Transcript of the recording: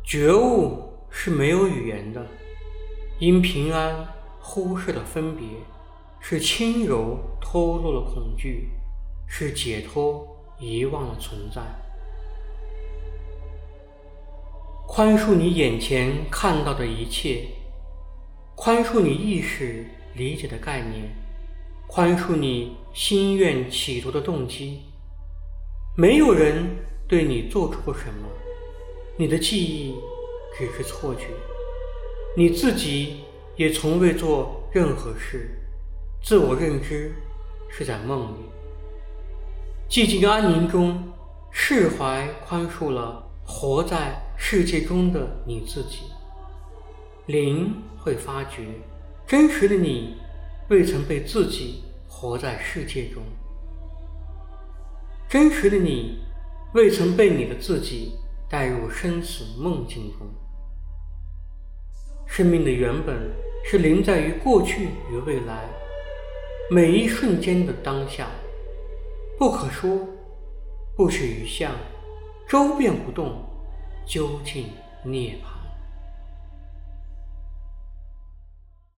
觉悟是没有语言的，因平安忽视了分别，是轻柔脱落了恐惧，是解脱遗忘了存在。宽恕你眼前看到的一切，宽恕你意识理解的概念，宽恕你心愿企图的动机。没有人对你做出过什么，你的记忆只是错觉，你自己也从未做任何事，自我认知是在梦里。寂静安宁中，释怀宽恕了活在世界中的你自己。灵会发觉，真实的你未曾被自己活在世界中，真实的你未曾被你的自己带入生死梦境中。生命的原本是临在于过去与未来每一瞬间的当下，不可说，不取于相，周遍不动，究竟涅槃。